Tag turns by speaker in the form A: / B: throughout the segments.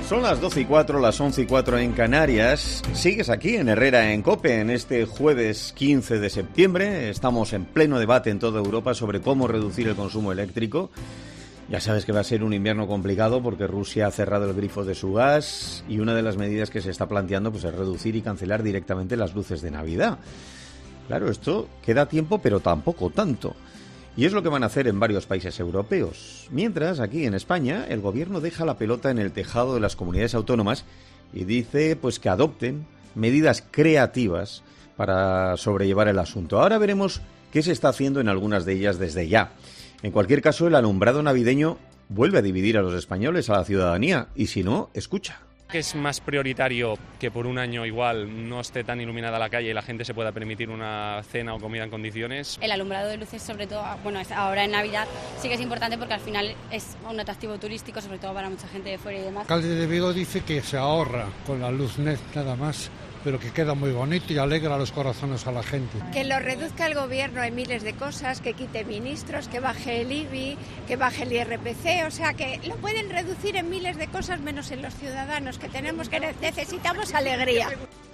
A: Son las 12:04, las 11:04 en Canarias. Sigues aquí en Herrera en COPE en este jueves 15 de septiembre. Estamos en pleno debate en toda Europa sobre cómo reducir el consumo eléctrico. Ya sabes que va a ser un invierno complicado porque Rusia ha cerrado el grifo de su gas y una de las medidas que se está planteando pues, es reducir y cancelar directamente las luces de Navidad. Claro, esto queda tiempo, pero tampoco tanto. Y es lo que van a hacer en varios países europeos. Mientras, aquí en España, el gobierno deja la pelota en el tejado de las comunidades autónomas y dice pues que adopten medidas creativas para sobrellevar el asunto. Ahora veremos qué se está haciendo en algunas de ellas desde ya. En cualquier caso, el alumbrado navideño vuelve a dividir a los españoles, a la ciudadanía, y si no, escucha.
B: Que es más prioritario que por un año igual no esté tan iluminada la calle y la gente se pueda permitir una cena o comida en condiciones.
C: El alumbrado de luces, sobre todo, bueno, ahora en Navidad sí que es importante porque al final es un atractivo turístico, sobre todo para mucha gente de fuera y demás.
D: El alcalde de Vigo dice que se ahorra con la luz LED nada más, pero que queda muy bonito y alegra los corazones a la gente.
E: Que lo reduzca el gobierno en miles de cosas, que quite ministros, que baje el IBI, que baje el IRPC, o sea que lo pueden reducir en miles de cosas menos en los ciudadanos, que necesitamos alegría.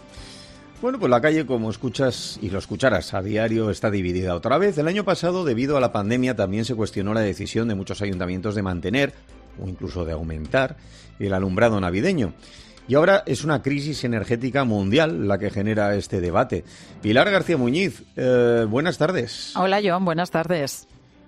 A: Bueno, pues la calle, como escuchas y lo escucharás a diario, está dividida otra vez. El año pasado, debido a la pandemia, también se cuestionó la decisión de muchos ayuntamientos de mantener o incluso de aumentar el alumbrado navideño. Y ahora es una crisis energética mundial la que genera este debate. Pilar García Muñiz, buenas tardes.
F: Hola, John, buenas tardes.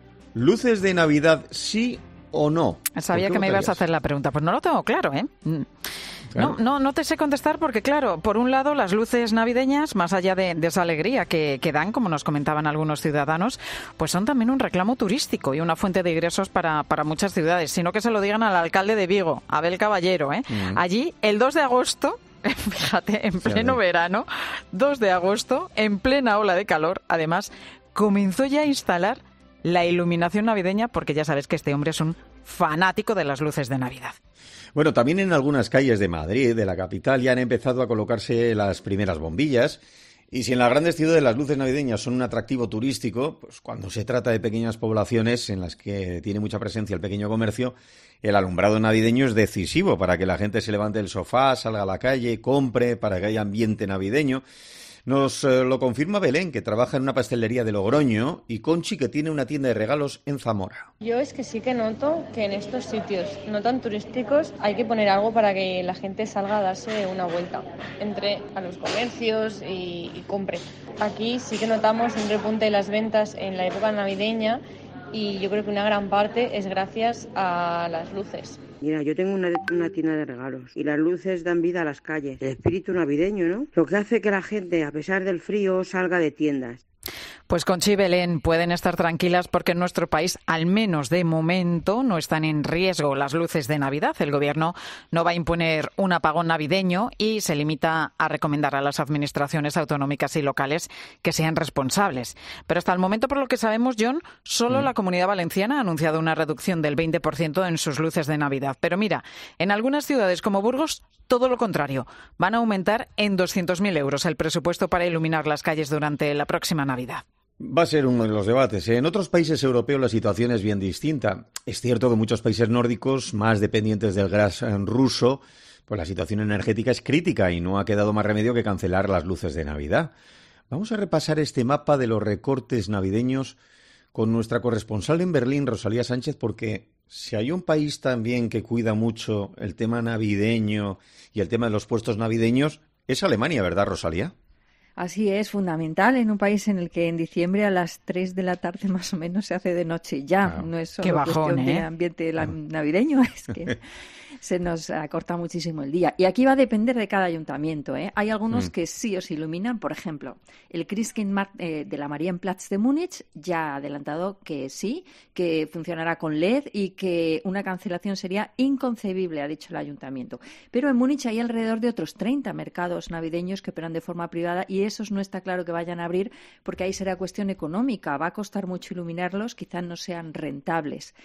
A: ¿Luces de Navidad sí o no?
F: Sabía que me ibas a hacer la pregunta. Pues no lo tengo claro, ¿eh? Claro. No te sé contestar porque, claro, por un lado, las luces navideñas, más allá de esa alegría que dan, como nos comentaban algunos ciudadanos, pues son también un reclamo turístico y una fuente de ingresos para muchas ciudades. Sino que se lo digan al alcalde de Vigo, Abel Caballero, ¿eh? Allí, el 2 de agosto... Fíjate, en pleno verano, 2 de agosto, en plena ola de calor, además, comenzó ya a instalar la iluminación navideña porque ya sabes que este hombre es un fanático de las luces de Navidad.
A: Bueno, también en algunas calles de Madrid, de la capital, ya han empezado a colocarse las primeras bombillas. Y si en las grandes ciudades las luces navideñas son un atractivo turístico, pues cuando se trata de pequeñas poblaciones en las que tiene mucha presencia el pequeño comercio, el alumbrado navideño es decisivo para que la gente se levante del sofá, salga a la calle, compre, para que haya ambiente navideño. Nos lo confirma Belén, que trabaja en una pastelería de Logroño, y Conchi, que tiene una tienda de regalos en Zamora.
G: Yo es que sí que noto que en estos sitios no tan turísticos hay que poner algo para que la gente salga a darse una vuelta, entre a los comercios y compre. Aquí sí que notamos un repunte de las ventas en la época navideña y yo creo que una gran parte es gracias a las luces.
H: Mira, yo tengo una tienda de regalos y las luces dan vida a las calles. El espíritu navideño, ¿no? Lo que hace que la gente, a pesar del frío, salga de tiendas.
F: Pues Conchi y Belén pueden estar tranquilas porque en nuestro país, al menos de momento, no están en riesgo las luces de Navidad. El Gobierno no va a imponer un apagón navideño y se limita a recomendar a las administraciones autonómicas y locales que sean responsables. Pero hasta el momento, por lo que sabemos, John, solo la Comunidad Valenciana ha anunciado una reducción del 20% en sus luces de Navidad. Pero mira, en algunas ciudades como Burgos, todo lo contrario. Van a aumentar en 200.000 euros el presupuesto para iluminar las calles durante la próxima Navidad.
A: Va a ser uno de los debates. En otros países europeos la situación es bien distinta. Es cierto que en muchos países nórdicos, más dependientes del gas ruso, pues la situación energética es crítica y no ha quedado más remedio que cancelar las luces de Navidad. Vamos a repasar este mapa de los recortes navideños con nuestra corresponsal en Berlín, Rosalía Sánchez, porque si hay un país también que cuida mucho el tema navideño y el tema de los puestos navideños, es Alemania, ¿verdad, Rosalía?
I: Así es, fundamental en un país en el que en diciembre a las 3 de la tarde más o menos se hace de noche ya.
A: Claro.
I: No es solo
F: Qué bajón,
I: cuestión de ambiente navideño, es que se nos acorta muchísimo el día. Y aquí va a depender de cada ayuntamiento, ¿eh? Hay algunos que sí os iluminan. Por ejemplo, el Christkindlmarkt de la Marienplatz de Múnich ya ha adelantado que sí, que funcionará con LED y que una cancelación sería inconcebible, ha dicho el ayuntamiento. Pero en Múnich hay alrededor de otros 30 mercados navideños que operan de forma privada y esos no está claro que vayan a abrir porque ahí será cuestión económica. Va a costar mucho iluminarlos, quizás no sean rentables.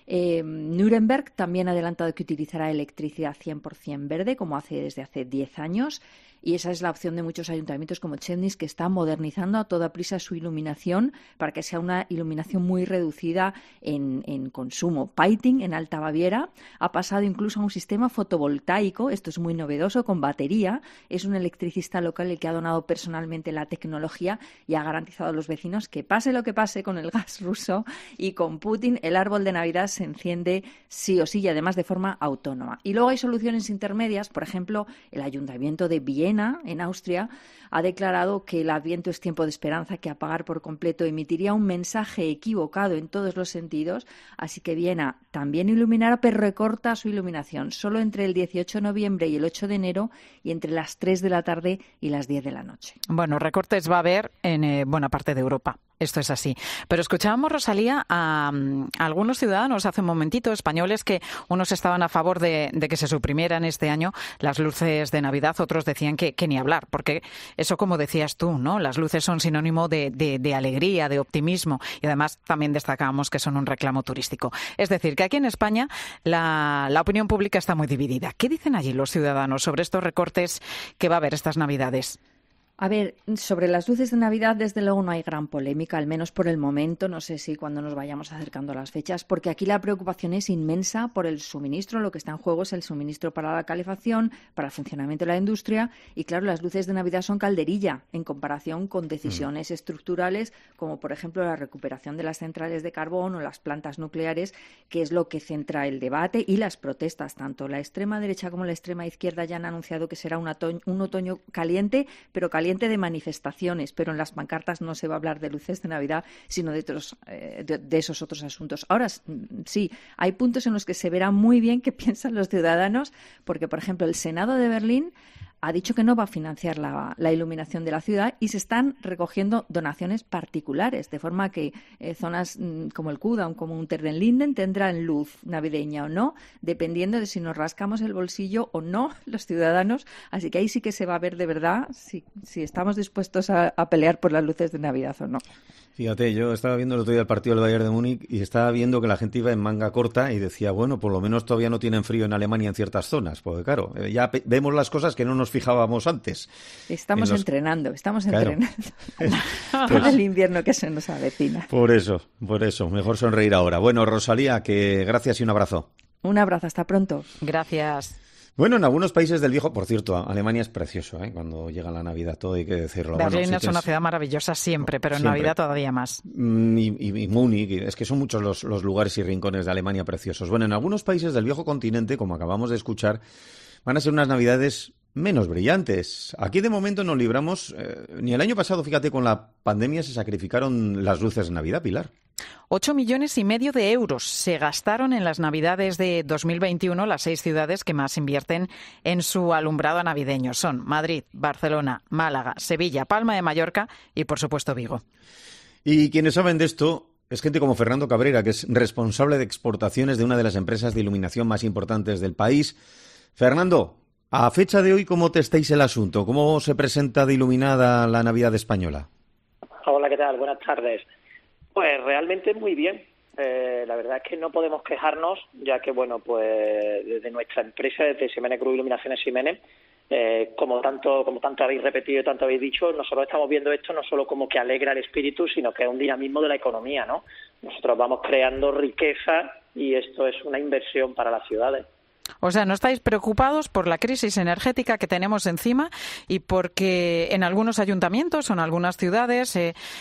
I: Nuremberg también ha adelantado que utilizará electricidad 100% verde, como hace desde hace 10 años. Y esa es la opción de muchos ayuntamientos como Chemnitz, que está modernizando a toda prisa su iluminación para que sea una iluminación muy reducida en consumo. Peiting, en Alta Baviera, ha pasado incluso a un sistema fotovoltaico, esto es muy novedoso, con batería. Es un electricista local el que ha donado personalmente la tecnología y ha garantizado a los vecinos que pase lo que pase con el gas ruso y con Putin, el árbol de Navidad se enciende sí o sí y además de forma autónoma. Y luego hay soluciones intermedias, por ejemplo, el Ayuntamiento de Viena, en Austria, ha declarado que el Adviento es tiempo de esperanza, que apagar por completo emitiría un mensaje equivocado en todos los sentidos, así que Viena también iluminará, pero recorta su iluminación solo entre el 18 de noviembre y el 8 de enero y entre las 3 de la tarde y las 10 de la noche.
F: Bueno, recortes va a haber en buena parte de Europa. Esto es así. Pero escuchábamos, Rosalía, a algunos ciudadanos hace un momentito, españoles, que unos estaban a favor de que se suprimieran este año las luces de Navidad, otros decían que ni hablar, porque eso, como decías tú, ¿no? Las luces son sinónimo de alegría, de optimismo, y además también destacamos que son un reclamo turístico. Es decir, que aquí en España la opinión pública está muy dividida. ¿Qué dicen allí los ciudadanos sobre estos recortes que va a haber estas Navidades?
I: A ver, sobre las luces de Navidad, desde luego no hay gran polémica, al menos por el momento. No sé si cuando nos vayamos acercando a las fechas, porque aquí la preocupación es inmensa por el suministro. Lo que está en juego es el suministro para la calefacción, para el funcionamiento de la industria. Y claro, las luces de Navidad son calderilla en comparación con decisiones estructurales, como por ejemplo la recuperación de las centrales de carbón o las plantas nucleares, que es lo que centra el debate y las protestas. Tanto la extrema derecha como la extrema izquierda ya han anunciado que será un otoño caliente, pero caliente de manifestaciones, pero en las pancartas no se va a hablar de luces de Navidad, sino de esos otros asuntos. Ahora sí, hay puntos en los que se verá muy bien qué piensan los ciudadanos, porque, por ejemplo, el Senado de Berlín ha dicho que no va a financiar la iluminación de la ciudad y se están recogiendo donaciones particulares, de forma que zonas como el Kudamm, como Unter den Linden, tendrán luz navideña o no, dependiendo de si nos rascamos el bolsillo o no los ciudadanos. Así que ahí sí que se va a ver de verdad si estamos dispuestos a pelear por las luces de Navidad o no.
A: Fíjate, yo estaba viendo el otro día el partido del Bayern de Múnich y estaba viendo que la gente iba en manga corta y decía, bueno, por lo menos todavía no tienen frío en Alemania en ciertas zonas, porque claro, ya vemos las cosas que no nos fijábamos antes.
I: Estamos entrenando
A: claro.
I: Por el invierno que se nos avecina.
A: Por eso, mejor sonreír ahora. Bueno, Rosalía, que gracias y un abrazo.
I: Un abrazo, hasta pronto.
F: Gracias.
A: Bueno, en algunos países del viejo, por cierto, Alemania es precioso, ¿eh? Cuando llega la Navidad, todo hay que decirlo.
F: Berlín es una ciudad maravillosa siempre, pero en Navidad todavía más.
A: Y Múnich, es que son muchos los lugares y rincones de Alemania preciosos. Bueno, en algunos países del viejo continente, como acabamos de escuchar, van a ser unas Navidades menos brillantes. Aquí de momento nos libramos, ni el año pasado, fíjate, con la pandemia se sacrificaron las luces de Navidad, Pilar.
F: 8,5 millones de euros se gastaron en las Navidades de 2021 las 6 ciudades que más invierten en su alumbrado navideño. Son Madrid, Barcelona, Málaga, Sevilla, Palma de Mallorca y, por supuesto, Vigo.
A: Y quienes saben de esto es gente como Fernando Cabrera, que es responsable de exportaciones de una de las empresas de iluminación más importantes del país. Fernando, a fecha de hoy, ¿cómo testáis el asunto? ¿Cómo se presenta de iluminada la Navidad española?
J: Hola, ¿qué tal? Buenas tardes. Pues realmente muy bien. La verdad es que no podemos quejarnos, ya que, bueno, pues desde nuestra empresa, desde Ximénez Cruz Iluminaciones Ximénez, como tanto habéis repetido y tanto habéis dicho, nosotros estamos viendo esto no solo como que alegra el espíritu, sino que es un dinamismo de la economía, ¿no? Nosotros vamos creando riqueza y esto es una inversión para las ciudades.
F: O sea, no estáis preocupados por la crisis energética que tenemos encima y porque en algunos ayuntamientos o en algunas ciudades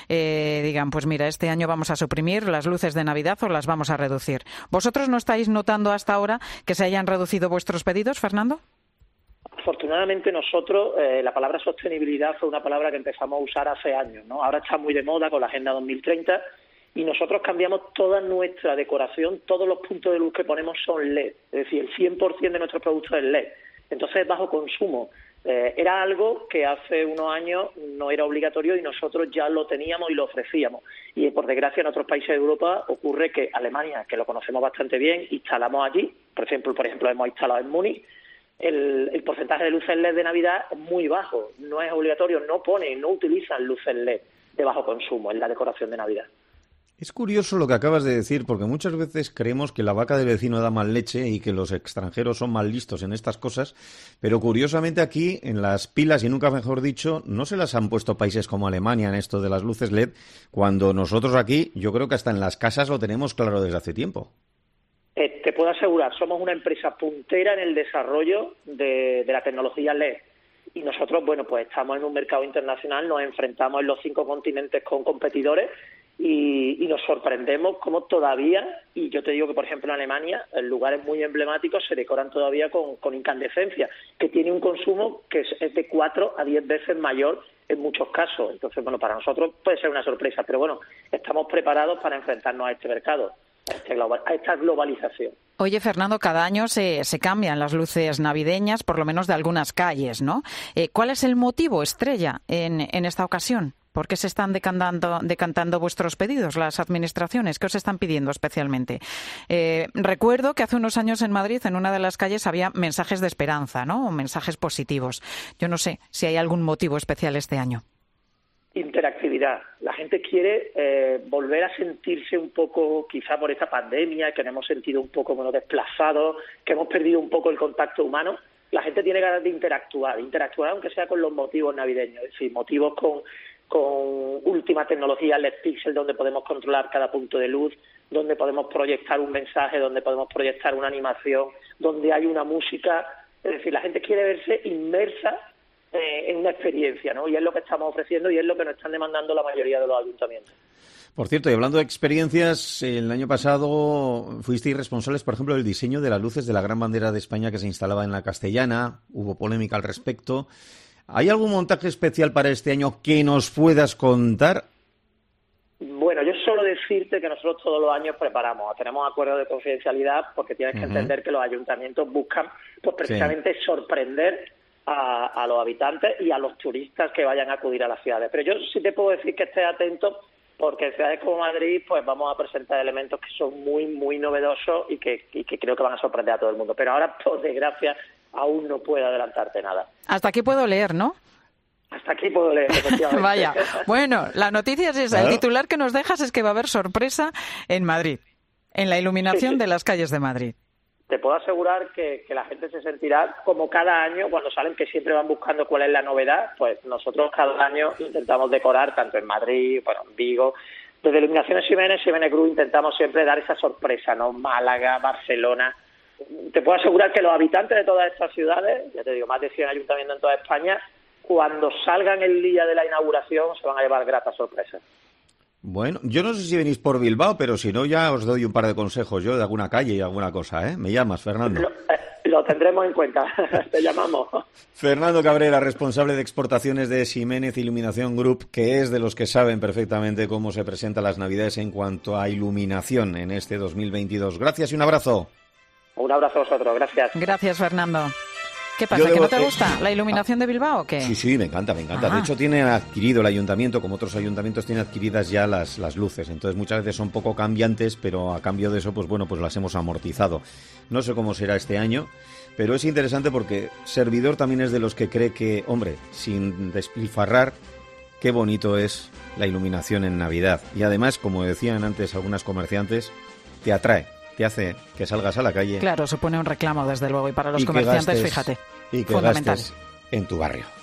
F: digan, pues mira, este año vamos a suprimir las luces de Navidad o las vamos a reducir. ¿Vosotros no estáis notando hasta ahora que se hayan reducido vuestros pedidos, Fernando?
J: Afortunadamente nosotros, la palabra sostenibilidad fue una palabra que empezamos a usar hace años, ¿no? Ahora está muy de moda con la Agenda 2030 y nosotros cambiamos toda nuestra decoración, todos los puntos de luz que ponemos son LED, es decir, el 100% de nuestros productos es LED. Entonces es bajo consumo. Era algo que hace unos años no era obligatorio y nosotros ya lo teníamos y lo ofrecíamos. Y por desgracia en otros países de Europa ocurre que Alemania, que lo conocemos bastante bien, instalamos allí, por ejemplo hemos instalado en Múnich, el porcentaje de luces LED de Navidad es muy bajo, no es obligatorio, no utilizan luces LED de bajo consumo en la decoración de Navidad.
A: Es curioso lo que acabas de decir, porque muchas veces creemos que la vaca del vecino da mal leche y que los extranjeros son más listos en estas cosas, pero curiosamente aquí, en las pilas, y nunca mejor dicho, no se las han puesto países como Alemania en esto de las luces LED, cuando nosotros aquí, yo creo que hasta en las casas lo tenemos claro desde hace tiempo.
J: Te puedo asegurar, somos una empresa puntera en el desarrollo de la tecnología LED. Y nosotros, bueno, pues estamos en un mercado internacional, nos enfrentamos en los 5 continentes con competidores y nos sorprendemos como todavía, y yo te digo que, por ejemplo, en Alemania, en lugares muy emblemáticos se decoran todavía con incandescencia, que tiene un consumo que es de 4 a 10 veces mayor en muchos casos. Entonces, bueno, para nosotros puede ser una sorpresa, pero bueno, estamos preparados para enfrentarnos a este mercado, a esta globalización.
F: Oye, Fernando, cada año se cambian las luces navideñas, por lo menos de algunas calles, ¿no? ¿Cuál es el motivo estrella en esta ocasión? ¿Por qué se están decantando vuestros pedidos, las administraciones? ¿Qué os están pidiendo especialmente? Recuerdo que hace unos años en Madrid, en una de las calles, había mensajes de esperanza, ¿no? O mensajes positivos. Yo no sé si hay algún motivo especial este año.
J: Interactividad. La gente quiere volver a sentirse un poco, quizá por esta pandemia, que nos hemos sentido un poco desplazados, que hemos perdido un poco el contacto humano. La gente tiene ganas de interactuar aunque sea con los motivos navideños, es decir, motivos con última tecnología LED Pixel, donde podemos controlar cada punto de luz, donde podemos proyectar un mensaje, donde podemos proyectar una animación, donde hay una música. Es decir, la gente quiere verse inmersa en una experiencia, ¿no? Y es lo que estamos ofreciendo y es lo que nos están demandando la mayoría de los ayuntamientos.
A: Por cierto, y hablando de experiencias, el año pasado fuisteis responsables, por ejemplo, del diseño de las luces de la gran bandera de España que se instalaba en la Castellana. Hubo polémica al respecto. ¿Hay algún montaje especial para este año que nos puedas contar?
J: Bueno, yo solo decirte que nosotros todos los años preparamos, tenemos acuerdos de confidencialidad porque tienes que entender que los ayuntamientos buscan pues precisamente sorprender a los habitantes y a los turistas que vayan a acudir a las ciudades. Pero yo sí te puedo decir que estés atento porque en ciudades como Madrid pues vamos a presentar elementos que son muy, muy novedosos y que creo que van a sorprender a todo el mundo. Pero ahora, por desgracia, aún no puedo adelantarte nada.
F: Hasta aquí puedo leer, ¿no?
J: Hasta aquí puedo leer, efectivamente.
F: Vaya. Bueno, la noticia es esa.
A: Claro.
F: El titular que nos dejas es que va a haber sorpresa en Madrid, en la iluminación de las calles de Madrid.
J: Te puedo asegurar que la gente se sentirá como cada año, cuando salen, que siempre van buscando cuál es la novedad, pues nosotros cada año intentamos decorar, tanto en Madrid, bueno, en Vigo. Desde Iluminaciones Ximénez Group intentamos siempre dar esa sorpresa, ¿no? Málaga, Barcelona. Te puedo asegurar que los habitantes de todas estas ciudades, ya te digo, más de 100 ayuntamientos en toda España, cuando salgan el día de la inauguración se van a llevar gratas sorpresas.
A: Bueno, yo no sé si venís por Bilbao, pero si no ya os doy un par de consejos yo de alguna calle y alguna cosa, ¿eh? Me llamas, Fernando.
J: Lo tendremos en cuenta, te llamamos.
A: Fernando Cabrera, responsable de exportaciones de Ximénez Iluminación Group, que es de los que saben perfectamente cómo se presentan las Navidades en cuanto a iluminación en este 2022. Gracias y un abrazo.
J: Un abrazo a vosotros, gracias.
F: Gracias, Fernando. ¿Qué pasa, que no te gusta la iluminación de Bilbao o qué?
A: Sí, me encanta. De hecho, tiene adquirido el ayuntamiento, como otros ayuntamientos, tiene adquiridas ya las luces. Entonces, muchas veces son poco cambiantes, pero a cambio de eso, pues bueno, pues las hemos amortizado. No sé cómo será este año, pero es interesante porque Servidor también es de los que cree que, hombre, sin despilfarrar, qué bonito es la iluminación en Navidad. Y además, como decían antes algunas comerciantes, te atrae. Te hace que salgas a la calle.
F: Claro, supone un reclamo, desde luego, y para los comerciantes, fíjate,
A: y que
F: fundamental.
A: gastes en tu barrio.